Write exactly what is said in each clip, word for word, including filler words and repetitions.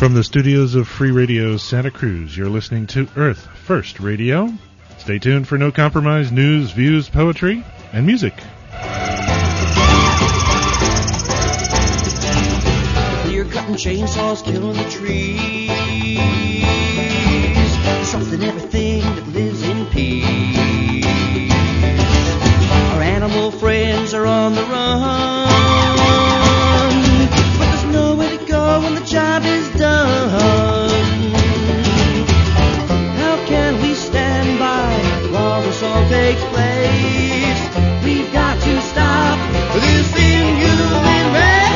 From the studios of Free Radio Santa Cruz, you're listening to Earth First Radio. Stay tuned for No Compromise news, views, poetry, and music. Clear cutting chainsaws killing the trees. Something everything that lives in peace. Our animal friends are on the run, but there's nowhere to go when the job is done. How can we stand by while this all takes place? We've got to stop this inhuman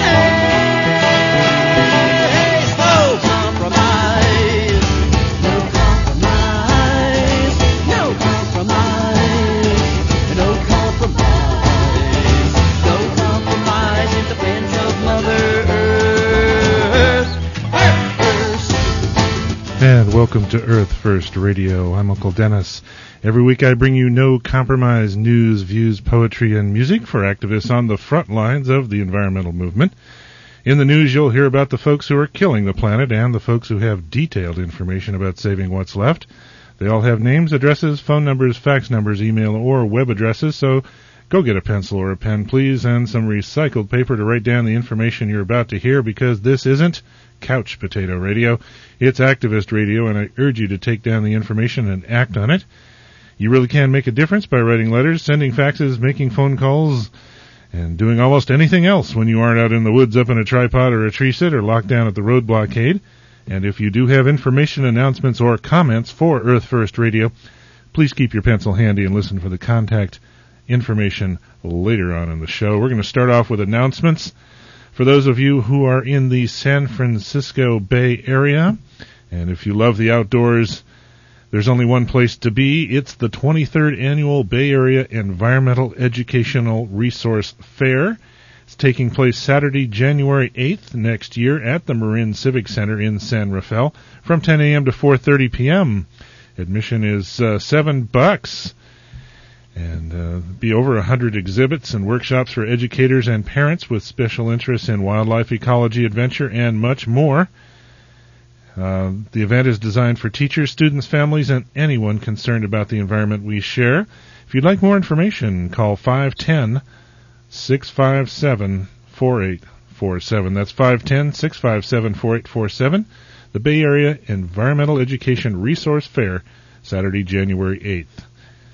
race. No compromise, no compromise, no compromise, no compromise, no compromise in defense of Mother Earth. Earth first. And welcome to Earth First Radio. I'm Uncle Dennis. Every week I bring you No Compromise news, views, poetry, and music for activists on the front lines of the environmental movement. In the news, you'll hear about the folks who are killing the planet and the folks who have detailed information about saving what's left. They all have names, addresses, phone numbers, fax numbers, email, or web addresses, so go get a pencil or a pen, please, and some recycled paper to write down the information you're about to hear, because this isn't couch potato radio. It's activist radio, and I urge you to take down the information and act on it. You really can make a difference by writing letters, sending faxes, making phone calls, and doing almost anything else when you aren't out in the woods up in a tripod or a tree sit or locked down at the road blockade. And if you do have information, announcements, or comments for Earth First Radio, please keep your pencil handy and listen for the contact information later on in the show. We're going to start off with announcements. For those of you who are in the San Francisco Bay Area, and if you love the outdoors, there's only one place to be. It's the twenty-third Annual Bay Area Environmental Educational Resource Fair. It's taking place Saturday, January eighth next year at the Marin Civic Center in San Rafael from ten a.m. to four thirty p.m. Admission is uh, seven bucks. And uh, be over a hundred exhibits and workshops for educators and parents with special interests in wildlife, ecology, adventure, and much more. Uh, the event is designed for teachers, students, families, and anyone concerned about the environment we share. If you'd like more information, call five one zero, six five seven, four eight four seven. That's five one zero, six five seven, four eight four seven. The Bay Area Environmental Education Resource Fair, Saturday, January eighth.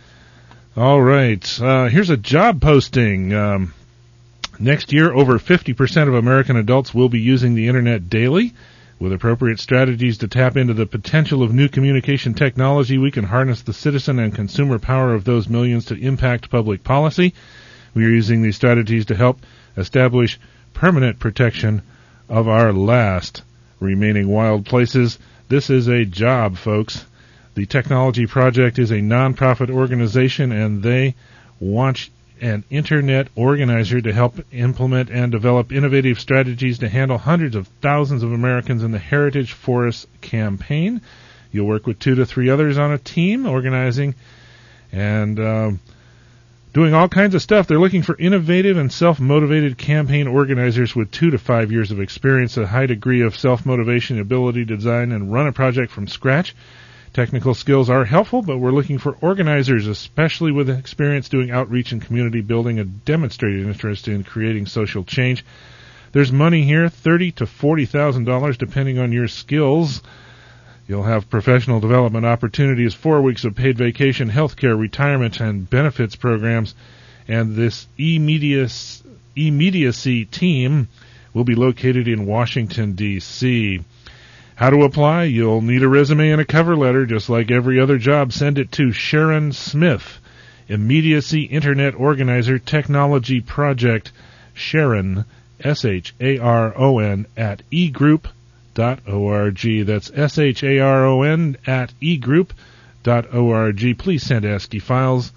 All right, uh, here's a job posting. Um, next year, over fifty percent of American adults will be using the Internet daily. With appropriate strategies to tap into the potential of new communication technology, we can harness the citizen and consumer power of those millions to impact public policy. We are using these strategies to help establish permanent protection of our last remaining wild places. This is a job, folks. The Technology Project is a nonprofit organization, and they want an Internet organizer to help implement and develop innovative strategies to handle hundreds of thousands of Americans in the Heritage Forests campaign. You'll work with two to three others on a team, organizing and uh, doing all kinds of stuff. They're looking for innovative and self-motivated campaign organizers with two to five years of experience, a high degree of self-motivation, ability to design and run a project from scratch. Technical skills are helpful, but we're looking for organizers, especially with experience doing outreach and community building, a demonstrated interest in creating social change. There's money here, thirty thousand to forty thousand dollars, depending on your skills. You'll have professional development opportunities, four weeks of paid vacation, health care, retirement, and benefits programs. And this immediacy, immediacy team will be located in Washington, D C How to apply? You'll need a resume and a cover letter, just like every other job. Send it to Sharon Smith, Immediacy Internet Organizer, Technology Project, Sharon, S H A R O N, at e group dot org. That's S H A R O N at e group dot org. Please send ASCII files.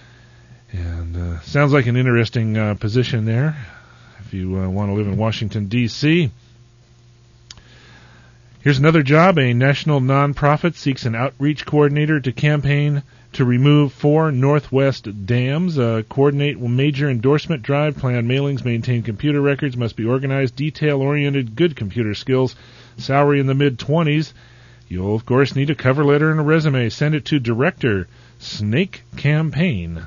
And uh, sounds like an interesting uh, position there if you uh, want to live in Washington, D C Here's another job. A national nonprofit seeks an outreach coordinator to campaign to remove four Northwest dams. Uh, coordinate major endorsement drive, plan mailings, maintain computer records, must be organized, detail-oriented, good computer skills, salary in the mid-twenties. You'll, of course, need a cover letter and a resume. Send it to Director, Snake Campaign.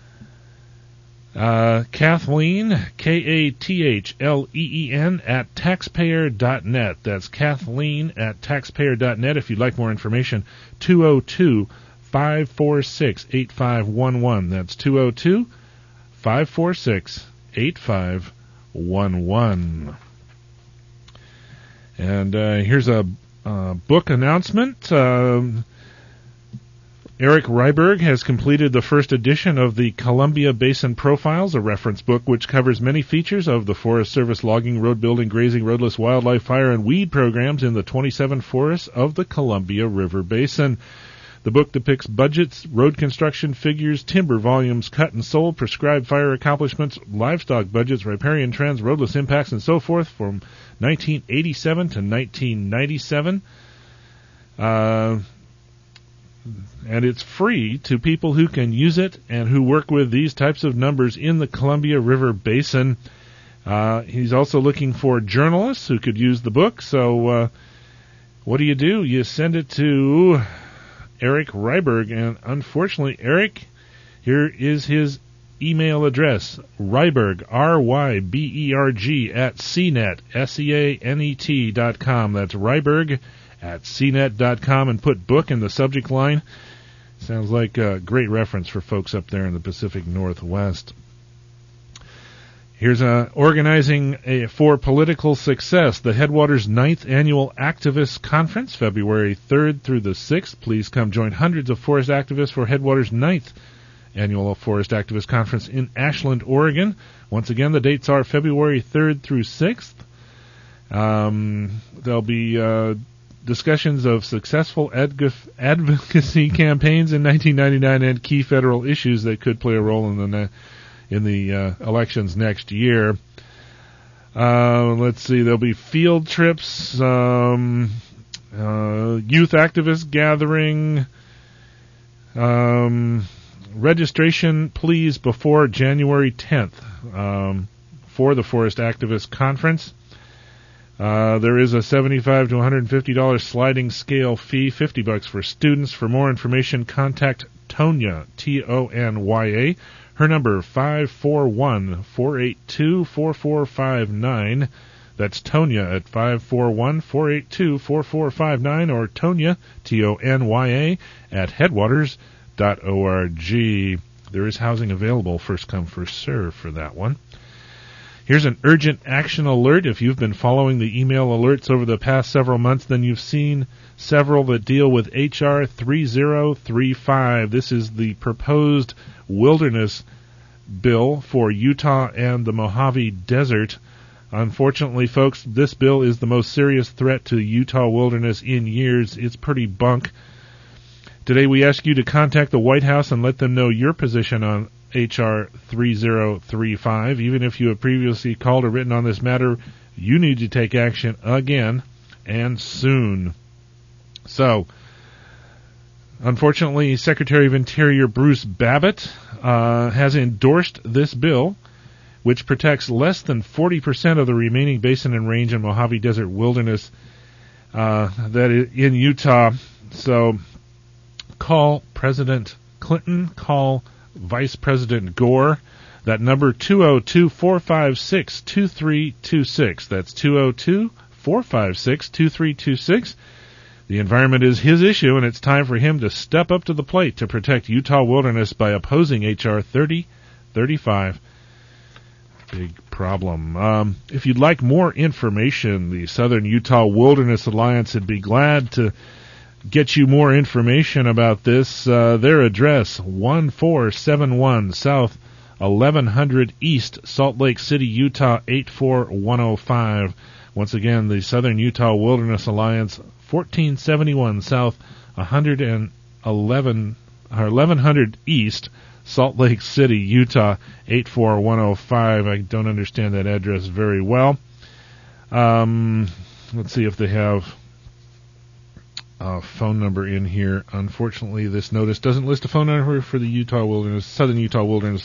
Uh, Kathleen, K A T H L E E N, at taxpayer dot net. That's Kathleen at taxpayer dot net. If you'd like more information, two oh two, five four six, eight five one one. That's two oh two, five four six, eight five one one. And uh, here's a uh, book announcement. Um, Eric Ryberg has completed the first edition of the Columbia Basin Profiles, a reference book which covers many features of the Forest Service logging, road building, grazing, roadless wildlife, fire, and weed programs in the twenty-seven forests of the Columbia River Basin. The book depicts budgets, road construction figures, timber volumes cut and sold, prescribed fire accomplishments, livestock budgets, riparian trends, roadless impacts, and so forth from nineteen eighty-seven to nineteen ninety-seven. Uh... And it's free to people who can use it and who work with these types of numbers in the Columbia River Basin. Uh, he's also looking for journalists who could use the book. So uh, what do you do? You send it to Eric Ryberg. And unfortunately, Eric, here is his email address, Ryberg, R Y B E R G, at C net, S E A N E T dot com. That's Ryberg at C net dot com, and put book in the subject line. Sounds like a great reference for folks up there in the Pacific Northwest. Here's a, organizing a, for political success, the Headwaters ninth Annual Activist Conference, February third through the sixth. Please come join hundreds of forest activists for Headwaters ninth Annual Forest Activist Conference in Ashland, Oregon. Once again, the dates are February third through sixth. Um, there'll be uh, discussions of successful advocacy campaigns in nineteen ninety-nine and key federal issues that could play a role in the in the uh, elections next year. Uh, let's see, there'll be field trips, um, uh, youth activist gathering. Um, registration, please, before January tenth um, for the Forest Activist Conference. Uh, there is a seventy-five to one hundred fifty dollars sliding scale fee, fifty bucks for students. For more information, contact Tonya, T O N Y A. Her number, five four one, four eight two, four four five nine. That's Tonya at five four one, four eight two, four four five nine, or Tonya, T O N Y A, at headwaters dot org. There is housing available, first come, first serve for that one. Here's an urgent action alert. If you've been following the email alerts over the past several months, then you've seen several that deal with H R three oh three five. This is the proposed wilderness bill for Utah and the Mojave Desert. Unfortunately, folks, this bill is the most serious threat to the Utah wilderness in years. It's pretty bunk. Today we ask you to contact the White House and let them know your position on H R three oh three five. Even if you have previously called or written on this matter, you need to take action again, and soon. So, unfortunately, Secretary of Interior Bruce Babbitt uh, has endorsed this bill, which protects less than forty percent of the remaining basin and range and Mojave Desert wilderness uh, that is in Utah. So, call President Clinton, call Vice President Gore. That number, two oh two, four five six, two three two six. That's two oh two, four five six, two three two six. The environment is his issue, and it's time for him to step up to the plate to protect Utah wilderness by opposing H R thirty thirty-five. Big problem. Um, if you'd like more information, the Southern Utah Wilderness Alliance would be glad to get you more information about this. Uh, their address, one four seven one South eleven hundred East, Salt Lake City, Utah, eight four one oh five. Once again, the Southern Utah Wilderness Alliance, fourteen seventy-one South one eleven, or eleven hundred East, Salt Lake City, Utah, eight four one oh five. I don't understand that address very well. Um, let's see if they have uh, phone number in here. Unfortunately, this notice doesn't list a phone number for the Utah Wilderness, Southern Utah Wilderness.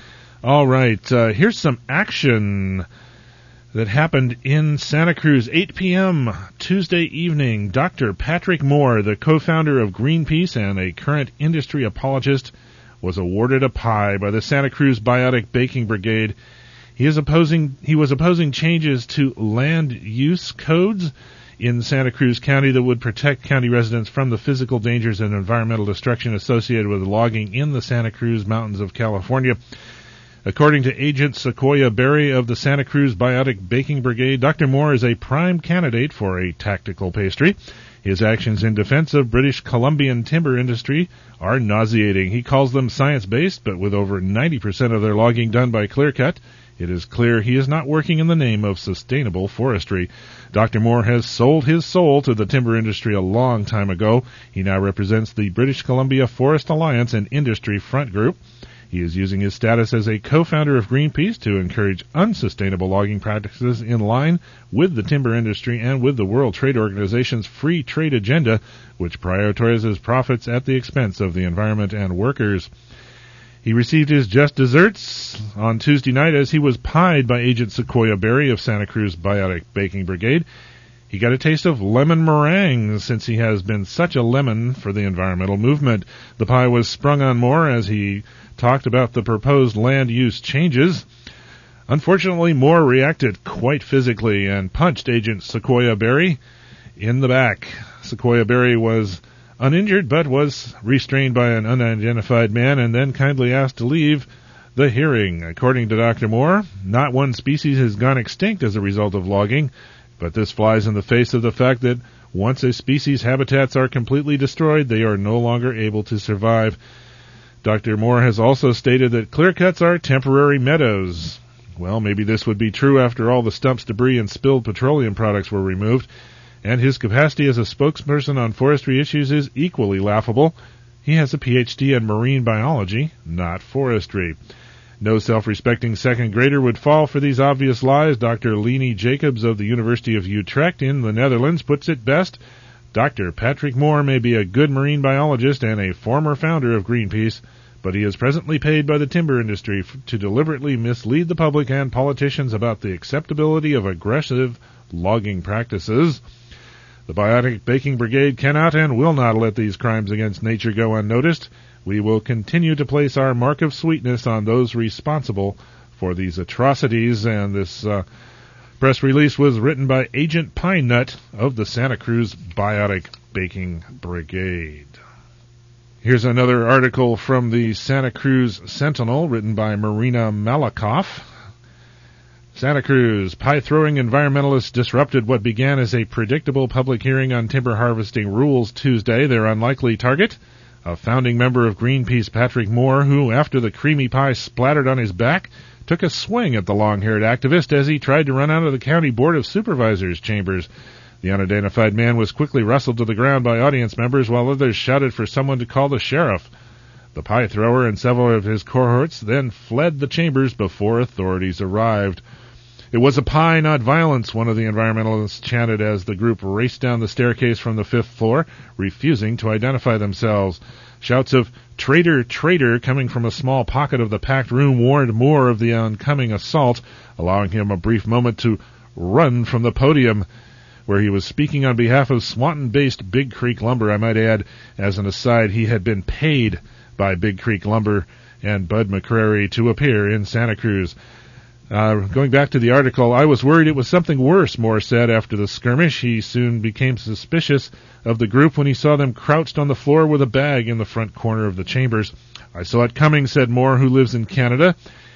All right, uh, here's some action that happened in Santa Cruz. eight p.m. Tuesday evening, Doctor Patrick Moore, the co-founder of Greenpeace and a current industry apologist, was awarded a pie by the Santa Cruz Biotic Baking Brigade. He is opposing. He was opposing changes to land use codes in Santa Cruz County that would protect county residents from the physical dangers and environmental destruction associated with logging in the Santa Cruz Mountains of California. According to Agent Sequoia Berry of the Santa Cruz Biotic Baking Brigade, Doctor Moore is a prime candidate for a tactical pastry. His actions in defense of British Columbian timber industry are nauseating. He calls them science-based, but with over ninety percent of their logging done by clear-cut, it is clear he is not working in the name of sustainable forestry. Doctor Moore has sold his soul to the timber industry a long time ago. He now represents the British Columbia Forest Alliance and Industry Front Group. He is using his status as a co-founder of Greenpeace to encourage unsustainable logging practices in line with the timber industry and with the World Trade Organization's free trade agenda, which prioritizes profits at the expense of the environment and workers. He received his just desserts on Tuesday night as he was pied by Agent Sequoia Berry of Santa Cruz Biotic Baking Brigade. He got a taste of lemon meringue since he has been such a lemon for the environmental movement. The pie was sprung on Moore as he talked about the proposed land use changes. Unfortunately, Moore reacted quite physically and punched Agent Sequoia Berry in the back. Sequoia Berry was uninjured but was restrained by an unidentified man and then kindly asked to leave the hearing. According to Doctor Moore, not one species has gone extinct as a result of logging, but this flies in the face of the fact that once a species' habitats are completely destroyed, they are no longer able to survive. Doctor Moore has also stated that clear-cuts are temporary meadows. Well, maybe this would be true after all the stumps, debris, and spilled petroleum products were removed, and his capacity as a spokesperson on forestry issues is equally laughable. He has a P H D in marine biology, not forestry. No self-respecting second grader would fall for these obvious lies. Doctor Leni Jacobs of the University of Utrecht in the Netherlands puts it best. Doctor Patrick Moore may be a good marine biologist and a former founder of Greenpeace, but he is presently paid by the timber industry f- to deliberately mislead the public and politicians about the acceptability of aggressive logging practices. The Biotic Baking Brigade cannot and will not let these crimes against nature go unnoticed. We will continue to place our mark of sweetness on those responsible for these atrocities, and this uh, press release was written by Agent Pine Nut of the Santa Cruz Biotic Baking Brigade. Here's another article from the Santa Cruz Sentinel written by Marina Malakoff. Santa Cruz, pie-throwing environmentalists disrupted what began as a predictable public hearing on timber harvesting rules Tuesday. Their unlikely target? A founding member of Greenpeace, Patrick Moore, who, after the creamy pie splattered on his back, took a swing at the long-haired activist as he tried to run out of the County Board of Supervisors chambers. The unidentified man was quickly wrestled to the ground by audience members while others shouted for someone to call the sheriff. The pie thrower and several of his cohorts then fled the chambers before authorities arrived. It was a pie, not violence, one of the environmentalists chanted as the group raced down the staircase from the fifth floor, refusing to identify themselves. Shouts of "Traitor, traitor" coming from a small pocket of the packed room warned Moore of the oncoming assault, allowing him a brief moment to run from the podium, where he was speaking on behalf of Swanton-based Big Creek Lumber. I might add, as an aside, he had been paid by Big Creek Lumber and Bud McCrary to appear in Santa Cruz. Uh, going back to the article, I was worried it was something worse, Moore said after the skirmish. He soon became suspicious of the group when he saw them crouched on the floor with a bag in the front corner of the chambers. I saw it coming, said Moore, who lives in Canada.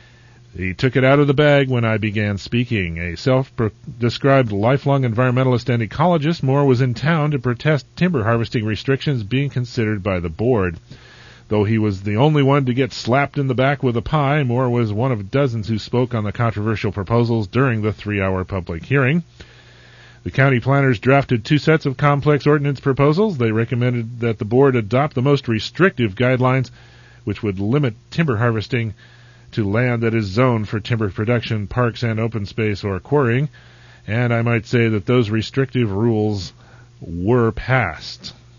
He took it out of the bag when I began speaking. A self-described lifelong environmentalist and ecologist, Moore was in town to protest timber harvesting restrictions being considered by the board. Though he was the only one to get slapped in the back with a pie, Moore was one of dozens who spoke on the controversial proposals during the three-hour public hearing. The county planners drafted two sets of complex ordinance proposals. They recommended that the board adopt the most restrictive guidelines, which would limit timber harvesting to land that is zoned for timber production, parks, and open space or quarrying. And I might say that those restrictive rules were passed.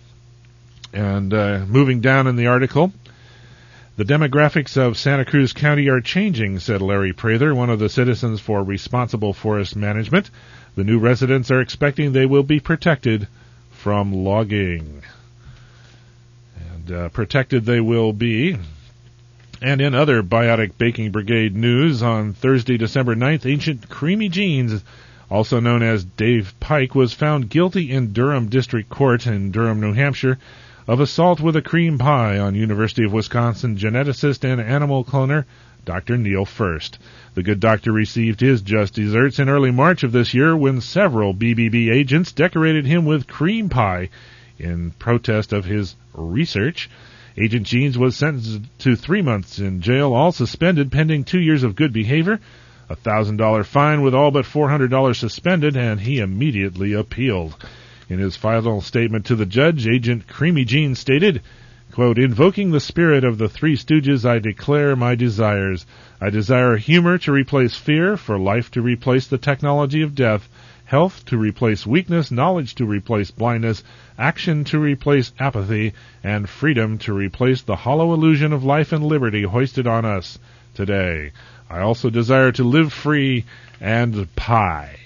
And uh, moving down in the article, the demographics of Santa Cruz County are changing, said Larry Prather, one of the citizens for Responsible Forest Management. The new residents are expecting they will be protected from logging. And uh, protected they will be. And in other Biotic Baking Brigade news, on Thursday, December ninth, Ancient Creamy Jeans, also known as Dave Pike, was found guilty in Durham District Court in Durham, New Hampshire, of assault with a cream pie on University of Wisconsin geneticist and animal cloner Doctor Neil First. The good doctor received his just desserts in early March of this year when several B B B agents decorated him with cream pie in protest of his research. Agent Jeans was sentenced to three months in jail, all suspended pending two years of good behavior, a one thousand dollars fine with all but four hundred dollars suspended, and he immediately appealed. In his final statement to the judge, Agent Creamy Jeans stated, quote, invoking the spirit of the Three Stooges, I declare my desires. I desire humor to replace fear, for life to replace the technology of death, health to replace weakness, knowledge to replace blindness, action to replace apathy, and freedom to replace the hollow illusion of life and liberty hoisted on us today. I also desire to live free and pie.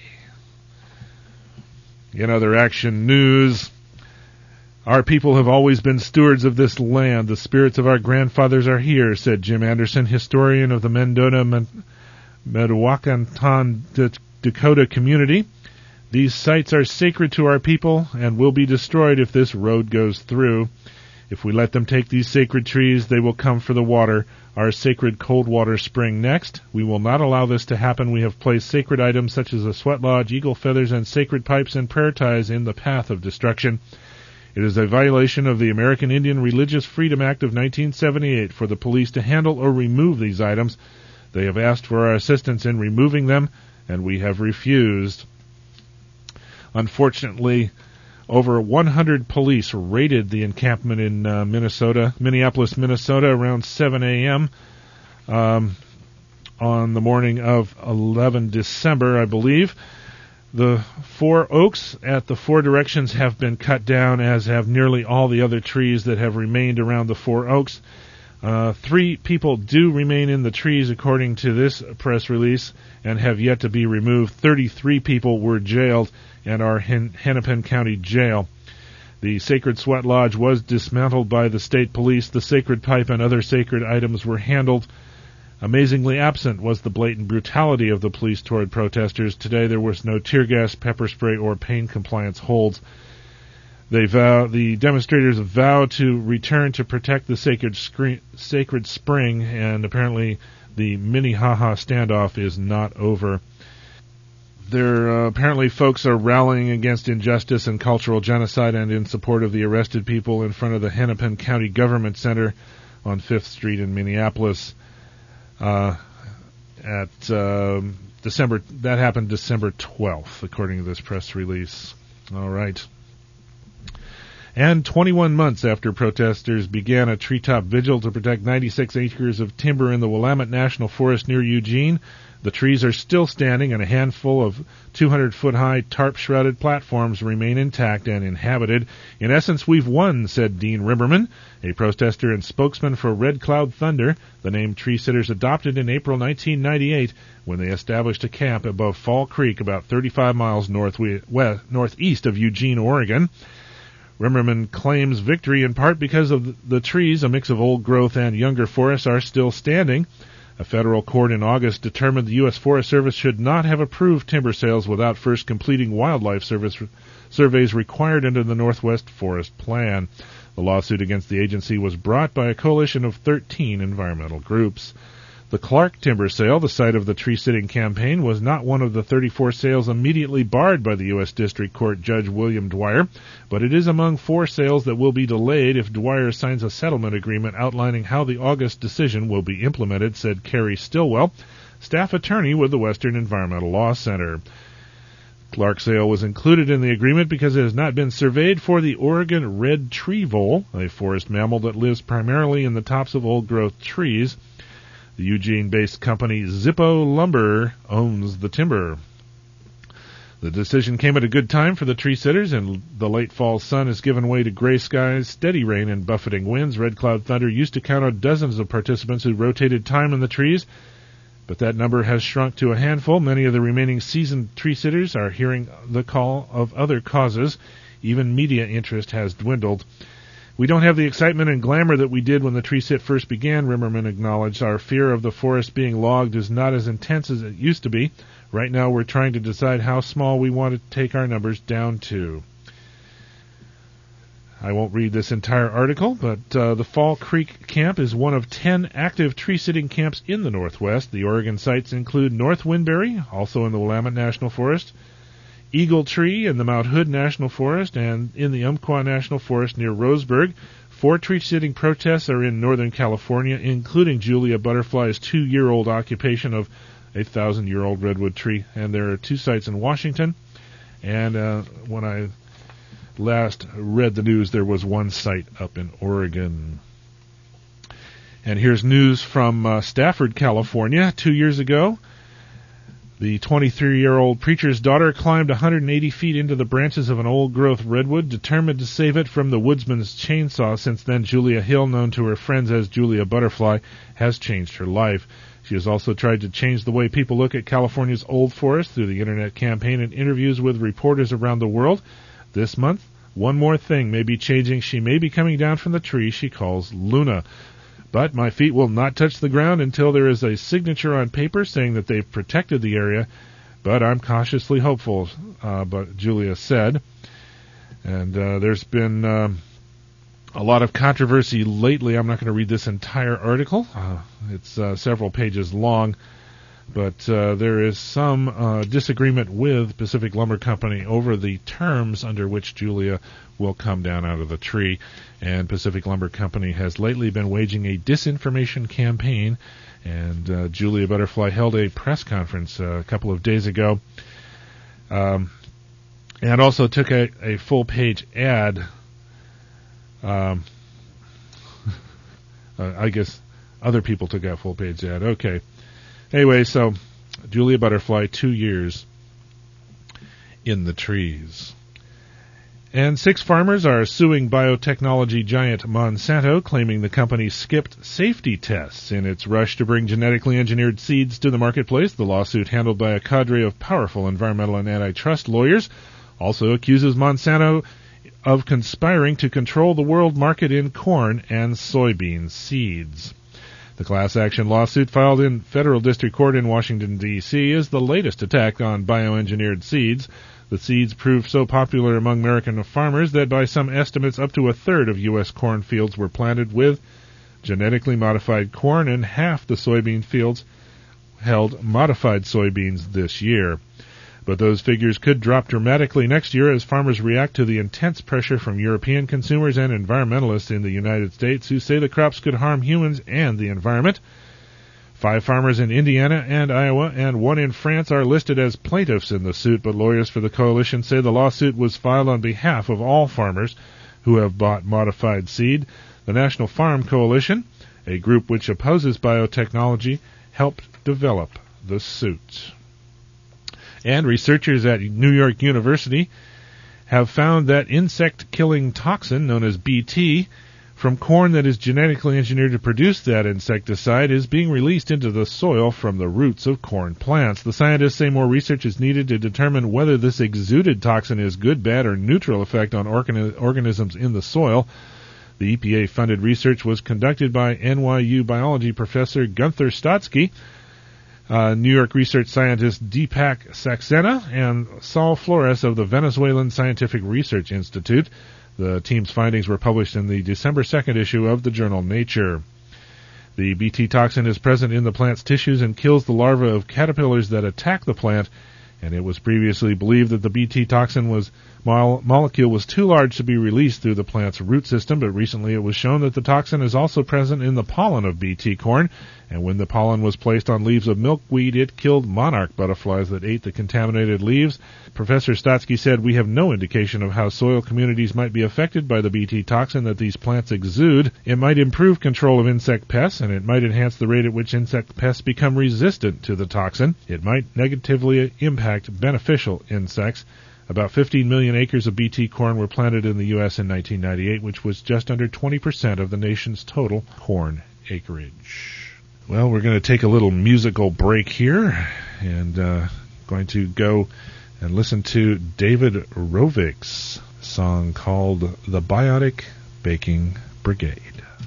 In other action news, our people have always been stewards of this land. The spirits of our grandfathers are here, said Jim Anderson, historian of the Mendota Mdewakanton Dakota community. These sites are sacred to our people and will be destroyed if this road goes through. If we let them take these sacred trees, they will come for the water, our sacred cold water spring next. We will not allow this to happen. We have placed sacred items such as a sweat lodge, eagle feathers, and sacred pipes and prayer ties in the path of destruction. It is a violation of the American Indian Religious Freedom Act of nineteen seventy-eight for the police to handle or remove these items. They have asked for our assistance in removing them, and we have refused. Unfortunately, over one hundred police raided the encampment in uh, Minnesota, Minneapolis, Minnesota, around seven a.m. Um, on the morning of eleventh December, I believe. The four oaks at the four directions have been cut down, as have nearly all the other trees that have remained around the four oaks. Uh, three people do remain in the trees, according to this press release, and have yet to be removed. thirty-three people were jailed and are in Hennepin County Jail. The Sacred Sweat Lodge was dismantled by the state police. The sacred pipe and other sacred items were handled. Amazingly absent was the blatant brutality of the police toward protesters. Today there was no tear gas, pepper spray, or pain compliance holds. They vow, the demonstrators vow to return to protect the sacred, screen, sacred spring, and apparently the Minnehaha standoff is not over. There, uh, apparently folks are rallying against injustice and cultural genocide and in support of the arrested people in front of the Hennepin County Government Center on fifth Street in Minneapolis. Uh, at uh, December, that happened December twelfth, according to this press release. All right. And twenty-one months after protesters began a treetop vigil to protect ninety-six acres of timber in the Willamette National Forest near Eugene, the trees are still standing, and a handful of two hundred foot high tarp-shrouded platforms remain intact and inhabited. In essence, we've won, said Dean Rimmerman, a protester and spokesman for Red Cloud Thunder, the name tree sitters adopted in April nineteen ninety-eight when they established a camp above Fall Creek about thirty-five miles northwest, northeast of Eugene, Oregon. Rimmerman claims victory in part because of the trees, a mix of old growth and younger forests, are still standing. A federal court in August determined the U S Forest Service should not have approved timber sales without first completing wildlife service surveys required under the Northwest Forest Plan. The lawsuit against the agency was brought by a coalition of thirteen environmental groups. The Clark timber sale, the site of the tree-sitting campaign, was not one of the thirty-four sales immediately barred by the U S District Court Judge William Dwyer, but it is among four sales that will be delayed if Dwyer signs a settlement agreement outlining how the August decision will be implemented, said Carrie Stillwell, staff attorney with the Western Environmental Law Center. Clark sale was included in the agreement because it has not been surveyed for the Oregon red tree vole, a forest mammal that lives primarily in the tops of old-growth trees. The Eugene-based company Zippo Lumber owns the timber. The decision came at a good time for the tree sitters, and the late fall sun has given way to gray skies, steady rain, and buffeting winds. Red Cloud Thunder used to count on dozens of participants who rotated time in the trees, but that number has shrunk to a handful. Many of the remaining seasoned tree sitters are hearing the call of other causes. Even media interest has dwindled. We don't have the excitement and glamour that we did when the tree sit first began, Rimmerman acknowledged. Our fear of the forest being logged is not as intense as it used to be. Right now we're trying to decide how small we want to take our numbers down to. I won't read this entire article, but uh, the Fall Creek Camp is one of ten active tree-sitting camps in the Northwest. The Oregon sites include North Windbury, also in the Willamette National Forest, Eagle Tree in the Mount Hood National Forest, and in the Umpqua National Forest near Roseburg. Four tree-sitting protests are in Northern California, including Julia Butterfly's two-year-old occupation of a thousand-year-old redwood tree. And there are two sites in Washington. And uh, when I last read the news, there was one site up in Oregon. And here's news from uh, Stafford, California. Two years ago, the twenty-three-year-old preacher's daughter climbed one hundred eighty feet into the branches of an old-growth redwood, determined to save it from the woodsman's chainsaw. Since then, Julia Hill, known to her friends as Julia Butterfly, has changed her life. She has also tried to change the way people look at California's old forest through the Internet campaign and interviews with reporters around the world. This month, one more thing may be changing. She may be coming down from the tree she calls Luna. But my feet will not touch the ground until there is a signature on paper saying that they've protected the area. But I'm cautiously hopeful, uh, but Julia said. And uh, there's been um, a lot of controversy lately. I'm not going to read this entire article. Uh, it's uh, several pages long. But uh, there is some uh, disagreement with Pacific Lumber Company over the terms under which Julia will come down out of the tree. And Pacific Lumber Company has lately been waging a disinformation campaign. And uh, Julia Butterfly held a press conference uh, a couple of days ago. Um, and also took a, a full-page ad. Um, uh, I guess other people took out full-page ad. Okay. Anyway, so Julia Butterfly, two years in the trees. And six farmers are suing biotechnology giant Monsanto, claiming the company skipped safety tests in its rush to bring genetically engineered seeds to the marketplace. The lawsuit, handled by a cadre of powerful environmental and antitrust lawyers, also accuses Monsanto of conspiring to control the world market in corn and soybean seeds. The class action lawsuit filed in federal district court in Washington, D C is the latest attack on bioengineered seeds. The seeds proved so popular among American farmers that by some estimates up to a third of U S corn fields were planted with genetically modified corn, and half the soybean fields held modified soybeans this year. But those figures could drop dramatically next year as farmers react to the intense pressure from European consumers and environmentalists in the United States who say the crops could harm humans and the environment. Five farmers in Indiana and Iowa and one in France are listed as plaintiffs in the suit, but lawyers for the coalition say the lawsuit was filed on behalf of all farmers who have bought modified seed. The National Farm Coalition, a group which opposes biotechnology, helped develop the suit. And researchers at New York University have found that insect-killing toxin known as B T from corn that is genetically engineered to produce that insecticide is being released into the soil from the roots of corn plants. The scientists say more research is needed to determine whether this exuded toxin has good, bad, or neutral effect on organi- organisms in the soil. The E P A-funded research was conducted by N Y U biology professor Gunther Stotsky, Uh, New York research scientist Deepak Saxena, and Saul Flores of the Venezuelan Scientific Research Institute. The team's findings were published in the December second issue of the journal Nature. The B T toxin is present in the plant's tissues and kills the larvae of caterpillars that attack the plant, and it was previously believed that the B T toxin was mo- molecule was too large to be released through the plant's root system, but recently it was shown that the toxin is also present in the pollen of B T corn, And when the pollen was placed on leaves of milkweed, it killed monarch butterflies that ate the contaminated leaves. Professor Stotsky said, "We have no indication of how soil communities might be affected by the Bt toxin that these plants exude. It might improve control of insect pests, and it might enhance the rate at which insect pests become resistant to the toxin. It might negatively impact beneficial insects." About fifteen million acres of Bt corn were planted in the U S in nineteen ninety-eight, which was just under twenty percent of the nation's total corn acreage. Well, we're going to take a little musical break here, and uh, going to go and listen to David Rovik's song called The Biotic Baking Brigade.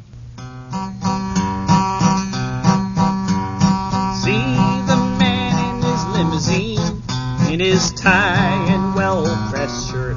See the man in his limousine, in his tie and well-pressed shirt,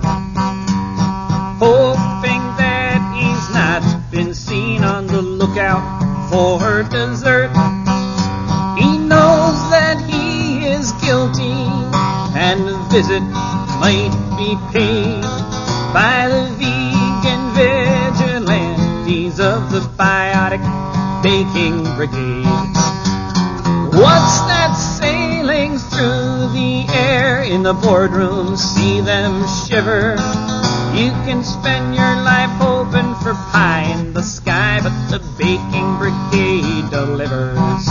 hoping that he's not been seen on the lookout for dessert. He knows that he is guilty, and the visit might be paid by the vegan vigilantes of the Biotic Baking Brigade. What's that sailing through the air in the boardroom? See them shiver. You can spend your life hoping for pie in the sky, but the baking brigade delivers.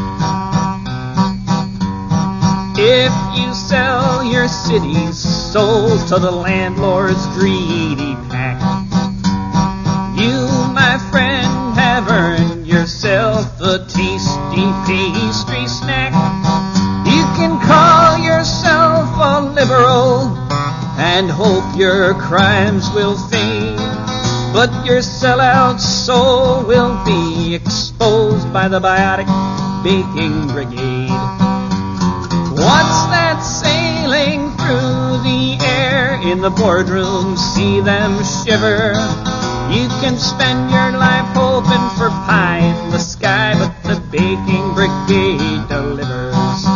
If you sell your city's soul to the landlord's greedy pack, you, my friend, have earned yourself a tasty pastry snack. You can call yourself a liberal and hope your crimes will fade, but your sellout soul will be exposed by the Biotic Baking Brigade. What's that sailing through the air in the boardroom? See them shiver. You can spend your life hoping for pie in the sky, but the Baking Brigade delivers.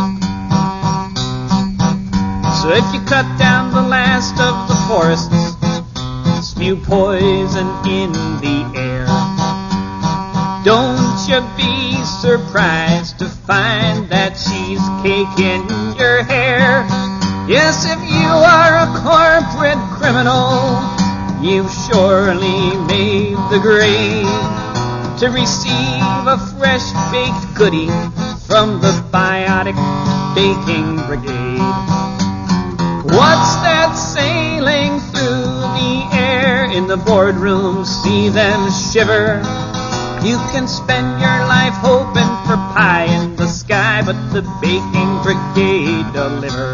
So if you cut down the last of the forests, spew poison in the air, don't you be surprised to find that cheesecake in your hair. Yes, if you are a corporate criminal, you've surely made the grade to receive a fresh baked goodie from the Biotic Baking Brigade. What's that sailing through the air in the boardroom? See them shiver. You can spend your life hoping for pie in the sky, but the Baking Brigade delivers.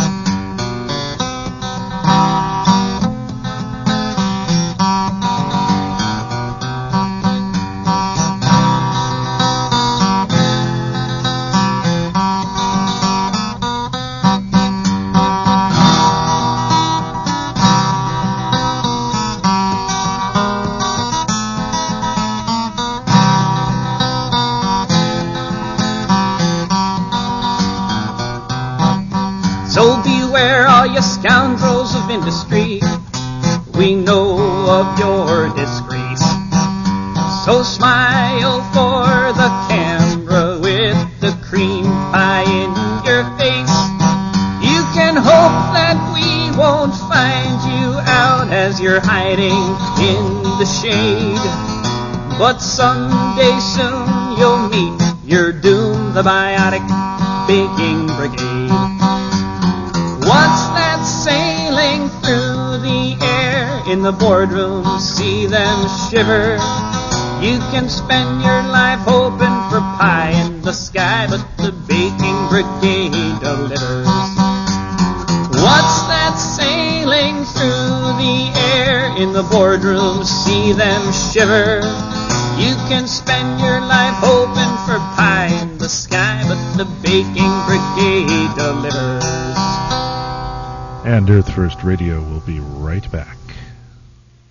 So beware all you scoundrels of industry, we know of your disgrace. So smile for the camera with the cream pie in your face. You can hope that we won't find you out as you're hiding in the shade, but someday soon you'll meet your doom, the Biotic Baking Brigade. What's that sailing through the air in the boardroom? See them shiver. You can spend your life hoping for pie in the sky, but the Baking Brigade delivers. What's that sailing through the air in the boardroom? See them shiver. You can spend your life hoping for pie in the sky, but the Baking Brigade delivers. And Earth First Radio will be right back.